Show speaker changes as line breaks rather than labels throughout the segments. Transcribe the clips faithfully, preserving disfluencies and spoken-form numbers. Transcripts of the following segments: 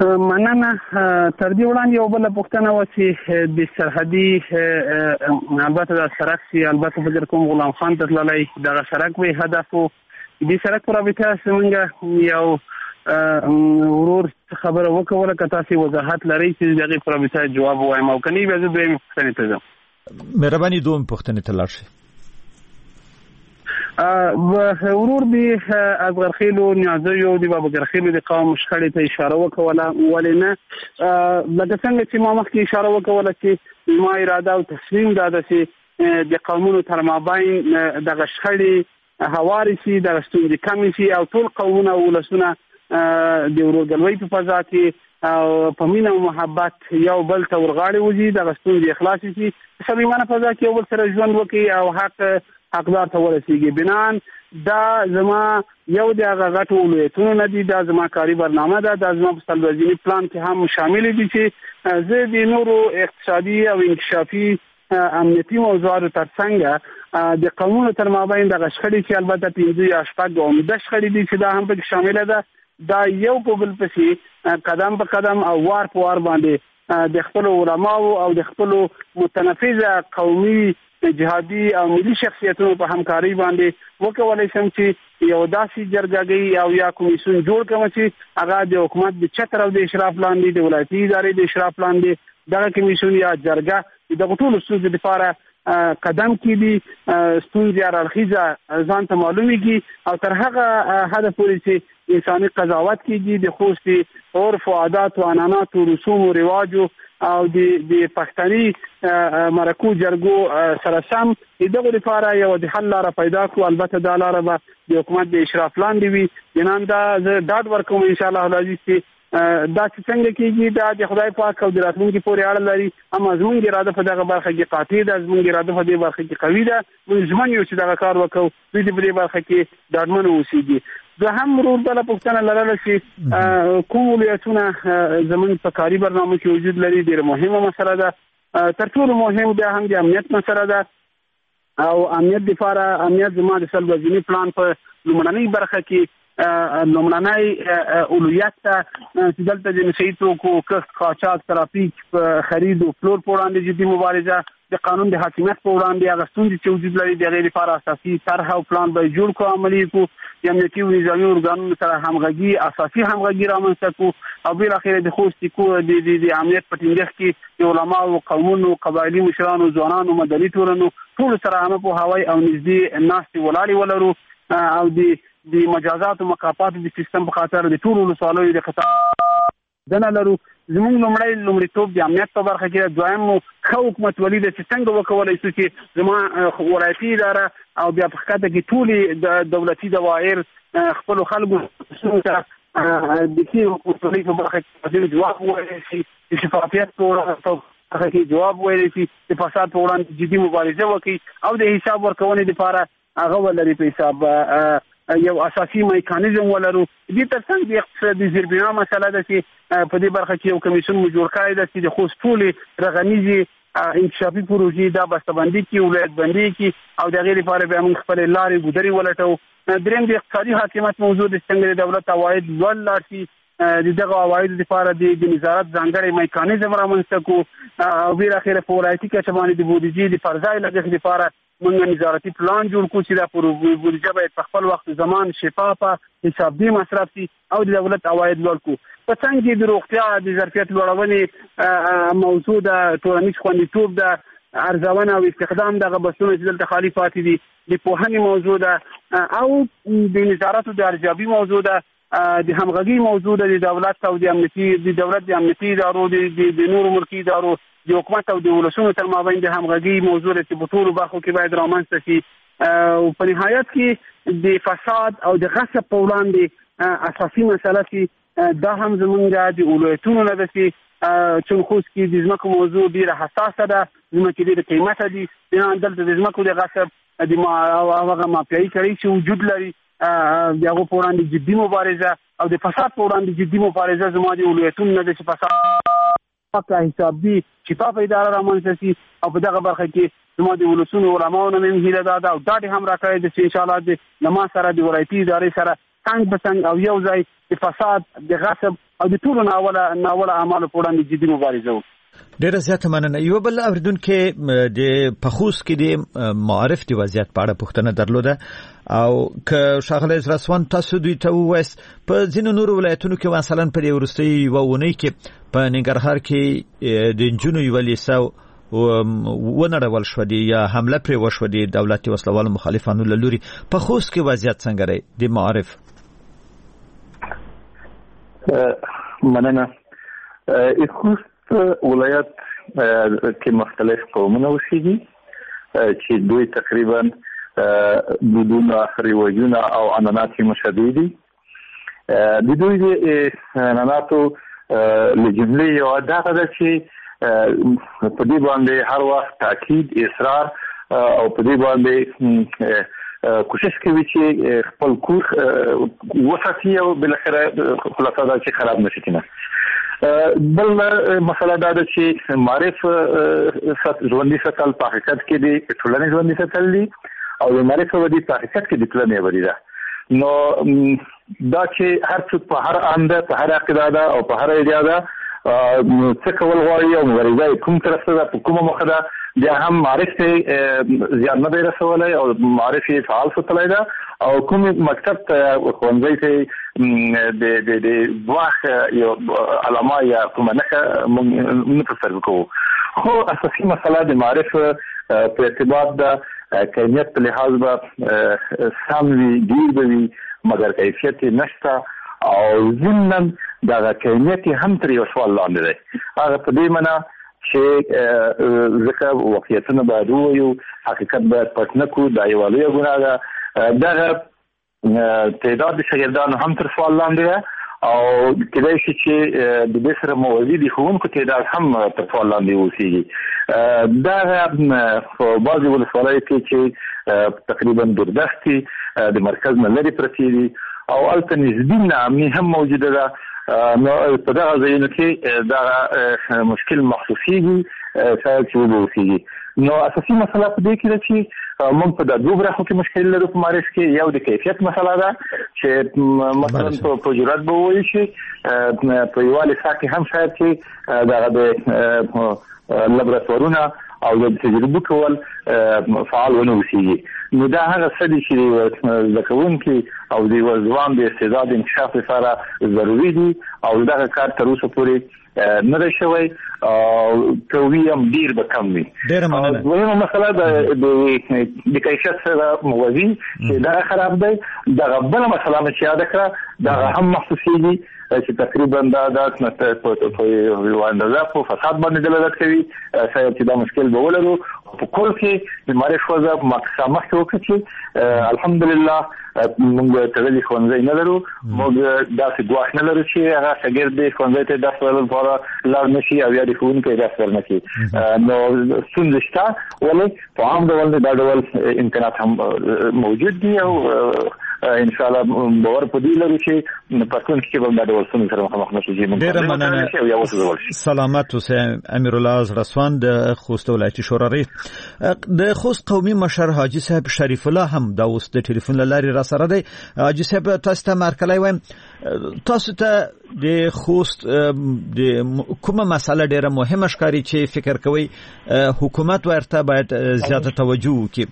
مننه. تر دې وړاندې یو بله پوښتنه وه چې د سرحدي البته د سړک چې البته فکر کوم غلام خان ته تللی دغه سړک وی هدف و. د سړک په رابطه زموږ یو ورور خبره وکړله، که تاسې وضاحت لرئ چې د هغې په رابطه جواب ووایم، او که نه بیا زه دویمې پوښتنې ته ځم.
مهرباني دومره پوښتنې ته لاړ شئ.
ورور دی اصغر خیلو نیازیو دی بابکر خیلو د قوم شخړې ته اشاره وکوله، ولې نه لکه څنګه چې ما مخکې اشاره وکوله چې ما اراده او تصمیم دا ده چې د قومونو تر مابین دغه شخړې هوارې شي، دغه ستونزې کمې شي او ټول قومونه او ولسونه د ورورګلوۍ په فضا کې او په مینه او محبت یو بل ته ورغاړې وځي، دغه ستونزې خلاصې شي، په صمیمانه فضا کې یو بل سره ژوند وکړي او حق حقدار ته ورسیږي. بنان دا زما یو د هغه غټو ولایتونو نه دي، دا زما کاري برنامه ده، دا زما په څلورځیني پلان کې هم شامل دي چې زه د نورو اقتصادي او انکشافي امنیتي موضوعاتو ترڅنګ د قومونو تر مابین دغه شخړې چې البته پنځه یا شپږ عمده شخړې دي چې دا هم پکې شامله ده، دا یو په بل پسې قدم په قدم او وار په وار باندې د خپلو علماو او د خپلو متنفذه قومي جهادي او ملي شخصیتونو په همکاري باندې وکولای شم چې یو داسې جرګه او یا کمیسیون جوړ کړم چې هغه د حکومت د چتر او د اشراف لاندې د ولایتي ادارې د اشراف لاندې دغه کمیسیون یا جرګه د ټولو ستونزو لپاره قدم کړي، ستونزې هررخیزه ځان ته معلومیږي او تر هغه حد پورې چې انساني قضاوت کیږي د خوستي عرف او عادات او عنعنات او رسوم او رواجو او د د پښتني مرکو جرګو سره سم دغه لپاره یو د حل لاره پیدا کړو. البته دا لاره به د حکومت د اشراف لاندې وي. نن دا زه ډاډ ورکوم ان شاء الله العزیز چې دا چې څنګه کېږي دا د خدای پاک او د راتلونکي پورې اړه لري، اما زموږ اراده په دغه برخه کې قاطع ده، زموږ اراده په دې برخه کې قوي ده، موږ ژمن یو چې دغه کار وکړو، دوی دې په دې برخه کې ډاډمن اوسېږي. زه هم ورور بله پوښتنه لرله چې کوم ولایتونه زموږ په کاري برنامه کې وجود لري، ډېره مهمه مسله ده. تر ټولو مهم بیا هم د امنیت مسله ده او امنیت لپاره امنیت زما د څلورځیني پلان په لومړنۍ برخه کې لومړنۍ اولویت ته چې دلته د نشهیي توکو کښت، قاچاق، ترافیک، خرید او پلور په وړاندې جدي مبارزه، د قانون د حاکمیت په وړاندې هغه ستونزې چې وجود لري د هغې لپاره اساسي طرح او پلان به جوړ کړو، عملي کړو، د امنیتي او نظامي ارګانونو سره همغږي، اساسي همغږي رامنځته کړو او بالاخره د خوست د امنیت په ټینګښت کې د علماو، قومونو، قبایلي مشرانو، ځوانانو، مدني ټولنو ټول سره عامه پوهاوی او نږدې ناستې ولاړې ولرو او د د مجازات او مکافات د سیستم په خاطر د ټولو ولسوالیو د خطا دنه لرو. زموږ لومړی لومړیتوب د امنیت په برخه کې، دویم مو ښه حکومتولي ده چې څنګه وکولای شو چې زما ولایتي اداره او بیا په ښکته کې ټولې د دولتي دوایر خپلو خلکو ته د ښې حکومتولۍ په برخه کې جواب وویلی شي، د شفافیت په برخه کې جواب وویلی شي، د فساد په وړاندې جدي مبارزه وکړي او د حساب ورکونې لپاره هغه ولري په حساب یو اساسي میکانیزم ولرو. دې ترڅنګ د اقتصادي زیربنا مسله ده چې په دې برخه کې یو کمیسیون مو جوړ کړی ده چې د خوست ټولې رغنیزې انکشافي پروژې دا بسته‌بندي کړي، ولایت بندي کړي او د هغې لپاره بیا موږ خپلې لارې ګودرې ولټوو. درېیم د اقتصادي حاکمیت موضوع د څنګه د دولت عواید لوړ لاړ شي، د دغه عوایدو لپاره د نظارت ځانګړی میکانیزم رامنځته کړو او بالاخره په ولایتي کچه باندې د بودیجې د فرضای لګښت لپاره موږ نظارتي پلان جوړ کړو چې دا بودیجه باید په خپل وخت زمان شفافه، حسابدي مصرف شي او د دولت عواید لوړ کړو. په څنګ کې د روغتیا د ظرفیت لوړونې موضوع ده، ټولنیز خوندیتوب ده، ارزونه او استخدام دغه بسونه چې دلته خالي پاتې دي، د پوهنې موضوع ده او د نظارت د ارزیابي موضوع ده، د همغږي موضوع ده، د دولت او د امنیتي د دولت د امنیتي ادارو د نورو ملکي ادارو د حکومت او د ولسونو تر مابین د همغږي موضوع چې په ټولو برخو کې باید رامنځته شي. او په نهایت کې د فساد او د غصب په وړاندې اساسي مسله چې دا هم زمونږ د ولایتونو نه ده چې چون خوست کې د ځمکو موضوع ډېره حساسه ده، ځمکې ډېرې قیمته دي، دلته د ځمکو د غصب د هغه مافیایي کړۍ چې وجود لري د هغو په وړاندې جدي مبارزه او د فساد په وړاندې جدي مبارزه زما د ولایتونو نه ده چې فساد پاکه حسابدي شفافه اداره رامنځته شي او په دغه برخه کې زما د ولسونو علماو نه مې هیله دا ده او ډاډ هم راکړی ده چې انشاءالله د له ما سره د ولایتي ادارې سره څنګه په څنګه او یو ځای د فساد د غصب او د ټولو ناوړه ناوړه اعمالو په وړاندې جدي مبارزه وکړو.
ډیره زیاته مننه. یو بل اوریدونکو د پخوس کې د معارف د وضعیت په اړه پوښتنه درلوده او که شاغله رسوان تاسو دوی ته وایست په ځینو نورو ولایتونو کې مثلا په دې ورستۍ وونه کې په ننګرهار کې د جنوبي ولیساو ونړول شو دي یا حمله پر وشو دي دولتي وسلوال مخالفانو لوري. په خوست کې وضعیت څنګه دی د معارف؟
مننه. خوست ولایت کې مختلف قومونه اوسېږي چې دوی تقریبا دودونه رواجونه او عنعنات مشابه دي. د دوی د عنعناتو له جملې یو دغه ده چې په دې باندې هر وخت تاکید اصرار او په دې باندې کوشش کوي چې خپل کور وساتي او بل اخره خلاصه دا چې خراب نشي کنه. بل مسله دا ده چې معرف ژوندۍ ساتل په حقیقت کې د ټولنې ژوندۍ ساتل دي او د معرف ودی په حقیقت کې د ټولنې ودی ده. نو دا چې هر څوک په هر انده په هر عقیده او په هر اجازه څه کول غواړي او مبارزه کوم طرف ته په کومه مخه ده بیا هم معرف ته زیات نه دی رسولای او معرف یې فعال ساتلای ده او کوم مکتب ته ښوونځی ته د د د واخ یو علما یا کومه نه موږ تصرف کوو. خو اساسي مسله د معرف په اعتبار د کیفیت په لحاظ به سم وي ډیر به وي مګر کیفیت نشته او ضمن دا کیفیت هم تر یو سوال لاندې دی. هغه په دې معنی چې ځکه واقعیتونه باید ووایو حقیقت باید پټ نه کړو دا یوه لویه ګناه ده. دغه تعداد د شاګردانو هم تر سوال لاندې ده او کېدای شي چې د دې سره موازي د ښوونکو تعداد هم تر سوال لاندې اوسېږي. دغه په بعضې ولسوالیو کې چې تقریبا دوردستي د مرکز نه لرې پرتې دي او هلته نسبي ناامني هم موجوده ده. نو په دغه ځایونو کې دغه مشکل محسوسېږي شاید چې وبوسېږي. نو اساسي مسله په دې کې ده چې موږ په د دوه برخو کې مشکل لرو په معرف کې. یو د کیفیت مسله ده چې مثلا په جرات به ووایي چې په یوه لیسا کې هم شاید چې دغه د لابراتوارونه او د تجربه کول فعال ونه اوسېږي. نو دا هغه څه دي چې زده کوونکي او د ځوان د استعداد انکشاف لپاره ضروري دي او دغه کار تر اوسه پورې نه دی شوی او کوي هم ډیر به کم وي. دویمه مسله د کیفیت سره موازي چې دغه خراب دی. دغه بله مسله مې چې یاده کړه دغه هم محسوسېږي چې تقریبا دا د په یو اندازه په فساد باندې دلالت کوي. شاید چې دا مشکل به ولرو په کور کې د معرف وضع مخکې وکړي چې الحمدلله موږ تړلي ښوونځی نه لرو. موږ داسې ګواښ نه لرو چې هغه شاګرد د ښوونځي ته درس ویلو لپاره لاړ نه شي او یا د ښوونکي درس ورنه کړي. نو ستونزې شته ولې په عام ډول دا ډول امکانات هم موجود دي او ان شاء الله باور په دې لرو چې په کوم کې به دا ډول څه سره مخامخ نشو.
ډیره مننه. سلامت اوسئ. امیر الله رسوان د خوست ولایتي شورا رئیس. د خوست قومي مشر حاجی صاحب شریف الله هم دا اوس د ټلیفون لاري را سره دی. حاجی صاحب تاسو ته مرکلای وایم تاسو ته د خوست د کومه مسله ډیره مهمه ښکاري چې فکر کوي حکومت ورته باید زیاته توجه وکړي؟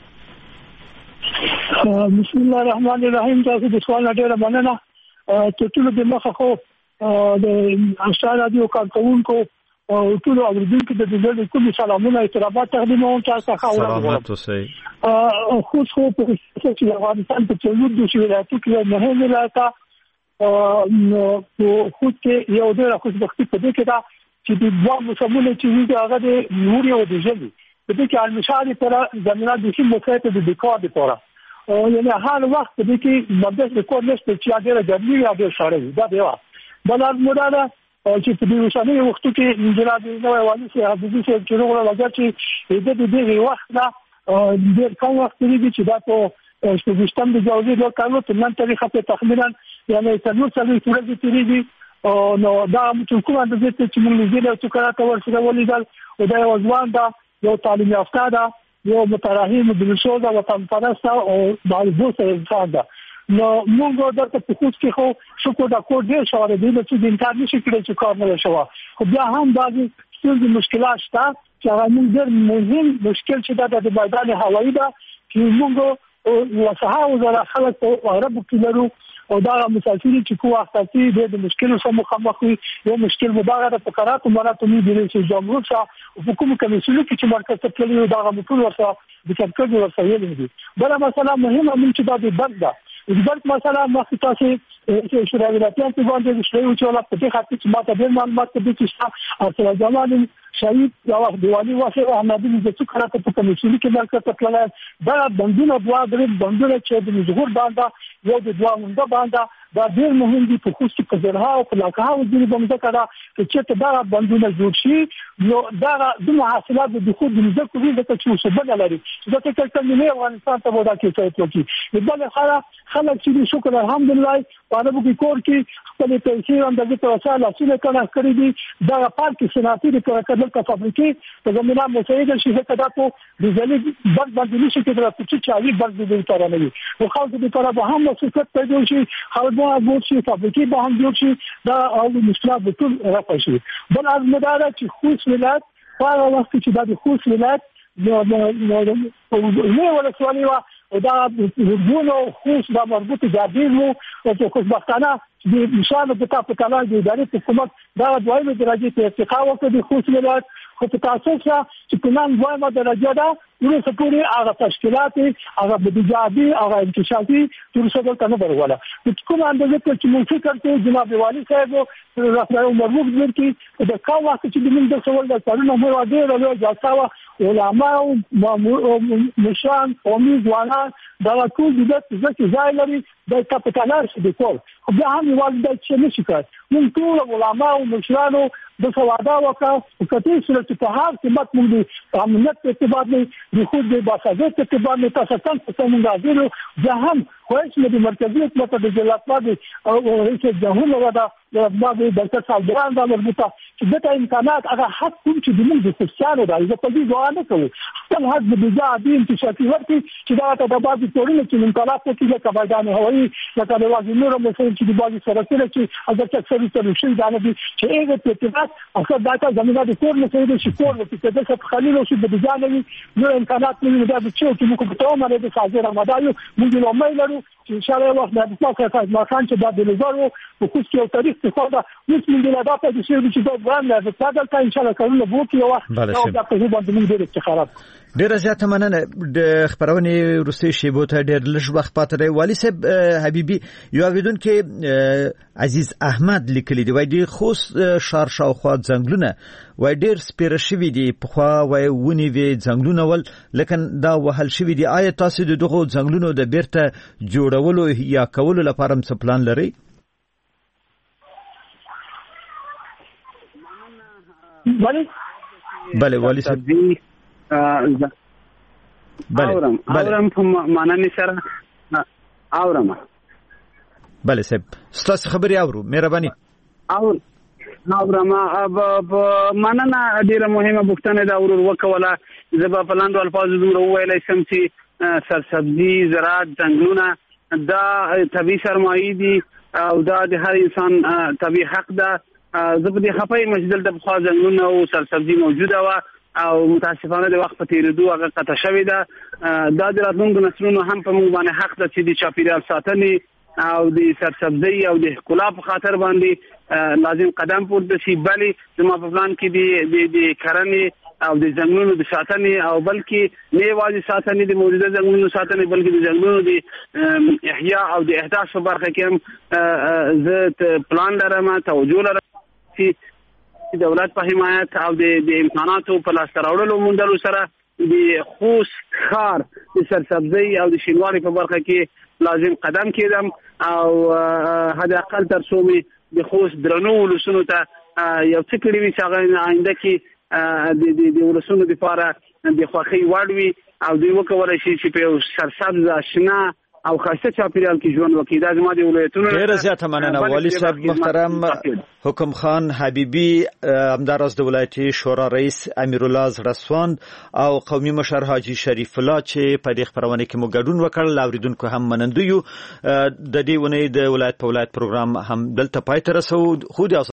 بسم الله الرحمن الرحیم. تاسو د سوال ډیره مننه. ته ټول د مخه خو د اشاره دی او کارکونکو او ټول اوریدونکو د دې کوم سلامونه احترامات تقدیموم تاسو ته.
سلامات اوسئ.
خو خو په چې افغانستان په څلور د شویلاتو کې نه نه لاته نو خو چې یو ډېر خوشبختی په دې کې دا چې د دوه مسلمانانو چې هغه د نوري او د ژوند په دې کې المشاري پر زمينه د شي مخاطب د دکار لپاره او یعنی هر وخت په دې کې مبدأ د کور نشته چې ډېر ګرمي یا ډېر سړی دا دی. بل مودا چې په دې وسانه وختو کې انجنیر نو والي سي حافظي سي چې نو راځي چې د دې وخت دا ډېر کم وخت دی چې دا په سیستم د جوړې د کارو په نن طریقه په تخمینا یعنی څلور څلور ورځې تیریږي او نو دا چې کومه د دې چې موږ یې له څه کار کول سره ولیدل او دا وځوان دا یو تعلیم یافته دا یو مترحم بلشوزه وطن پرسته او باید سره انسان ده. نو موږ درته په خوښ کې خو شکر دا کوډ ډیر شوه د دې چې د انټرنیټ نشي کړی چې کار نه شوه خو بیا هم بعضي څه مشکلات شته چې هغه موږ ډېر مهم مشکل چې دا د میدان هوایی ده چې موږ وسه وزاره خلک په عربو کې لرو او دا مسافرین چې کوه اساسي د مشکل سره مخامخ وي یو مشکل مبارک د فقرات مراتب دي چې جمهور څخه حکومت کمیسیون کې چې مرکز ته تللی دا غوښتل ورسره د څرګند ورسره دي بل مسله مهمه من چې دا د بند ده د بند مسله مخکې تاسو چې شورا ولایتونو په باندې شوي چې ولا په دې خاطر چې ماته ډېر معلومات دي چې اصل جمال شهید یا وخت دیوالي واسه احمدي د څو کراته په کمیسیون کې مرکز ته تللی دا بندونه دوا درې بندونه چې د مزغور باندې یو د دوا منده باندې دا ډېر مهم دي په خصوصي په زرها او په لاکه او د باندې کړه چې دا بندونه جوړ شي نو دا د حاصلات د خود د مزکو وی د چې وسبل لري دا څه کوي نه افغانستان ته ودا کې څه کوي د بل خلک خلک چې شکر الحمدلله په اړه کې کور کې خپل پیسې اندازې په وساله چې کله کړی دي دا پارک صنعتي د کړکړل کا فابریکې په زمينه مساعده شي چې دا په ډیزل بند باندې نشي کېدل چې چالي بند دې تر نه وي او خاص د طرف هم مسؤلیت پیدا شي خلک به شي فابریکې به هم جوړ شي دا او مشکلات به ټول راځي شي بل از مدار چې خوش ولایت په هغه وخت چې دا د خوش ولایت نو نو ولا سوالي او دا ورګونو خوش دا مربوط جابیر وو او چې خوشبختانه د نشانه د تاسو کله د ادارې حکومت دا دویمه درجه ته ارتقا وکړي د خوش ولایت خو په تاسو چې په نن دویمه درجه ده نو سپوري هغه تشکیلات هغه بدیجابي هغه انتشاري تر څو دلته نه ورغله چې کوم اندازه چې موږ فکر کوو جناب والي صاحب راځي مرغوب ورکی د کاوه چې د موږ د سوال د پرونه مو راځي راځي ځاستاوه علماء او مشان قومي ځوانان دا ټول د ځکه ځای لري د کاپټالر څخه د کول خو بیا هم والي چې نشي کړ موږ ټول علماء او مشرانو د سوادا وکړه کته سره چې په هر قیمت موږ د امنیت په اعتبار نه د خود د باسازه په اعتبار نه تاسو څنګه څنګه غواړو ځه هم خوښ د مرکزی حکومت د جلاتواد او رئیس جمهور ودا د باندې د ډاکټر صاحبان د مربوطه چې د امکانات هغه حق کوم چې د موږ د خوشاله دی زه په دې ځوانه کوم خپل حق د بجادي انتشاري ورته چې دا ته د بازي تورونه چې انقلاب کې د کباګان هوایي لکه د وازی نور مو چې د بازي سره سره چې هغه څه سره سره شي دا نه دي چې هغه په اتفاق اکثر داتا زمينه د کور نه سره شي کور چې د څه خلیل او شي د بجانوي نو امکانات نه دا چې چې موږ په تومه د سازه رمضان موږ له مې لرو ان شاء الله وخت د تاسو څخه ما خان چې د بلزارو په کوڅ کې او تاریخ څخه دا اوس موږ له تاسو د شی چې دا ګران نه په تاسو ان شاء الله کارونه وکړو او دا په دې باندې موږ ډېر افتخارات
ډیر زیاته مننه د خبرونه روسي شیبو ته ډیر لږ وخت پاتې دی والي صاحب حبيبي یو اوریدون کې عزیز احمد لیکلی دی وای دی خو شار شاوخوا ځنګلونه وای ډیر سپیره شوی دی په خوا وای ونی وی ځنګلونه ول لکه دا وهل شوی دی آیا تاسو د دغه ځنګلونو د بیرته جوړولو یا کولو لپاره څه پلان لرئ؟
بله
بله والي صاحب
بله اورم اورم په معنی سره اورم
بله صاحب ستاسو خبري اورو مهرباني
اور اورم اب مننه ډیره مهمه پوښتنه دا ورور وکوله زبا پلاندو الفاظ دومره ویلای سم چې سرسبزي زراعت ځنګلونه دا طبيعي سرمایه دي او دا د هر انسان طبيعي حق ده زبدي خپای مسجد د بخوا ځنګلونه او سرسبزي موجوده و او متاسفانه د وخت په تیریدو هغه قطع شوې ده دا د راتلونکو نسلونو هم په موږ باندې حق ده چې د چاپیریال ساتنې او د سرسبزي او د ښکلا په خاطر باندې لازم قدم پورته شي بلې زموږ په پلان کې د د کرنې او د ځنګلونو د ساتنې او بلکې نه یوازې ساتنې د موجوده ځنګلونو ساتنې بلکې د ځنګلونو د احیا او د احداث په برخه کې هم زه پلان لرم توجه لرم چې دولت په حمایت او د امکاناتو په لاس راوړلو موندلو سره د خوست ښار د سرسبزي او د شینواري په برخه کې لازم قدم کېدم او حد اقل تر څو مې د خوست درنو ولسونو ته یو څه کړي وي چې هغه آینده کې د ولسونو لپاره د خوښۍ وړ وي او دوی وکولی شي چې په یو سرسبز اشنا او خاصه چاپیریال کې ژوند وکړي. دا زموږ د ولایتونو
ډیره زیاته مننه والي صاحب محترم حکم خان حبیبي، همداراز د ولایتي شورا رئیس امیر الله زړسوان او قومي مشر حاجی شریف الله چې په دې خبرونه کې مو ګډون وکړ. لاوریدونکو هم منندوی د دې ونې د ولایت په ولایت پروګرام هم دلته پای ته رسو. خو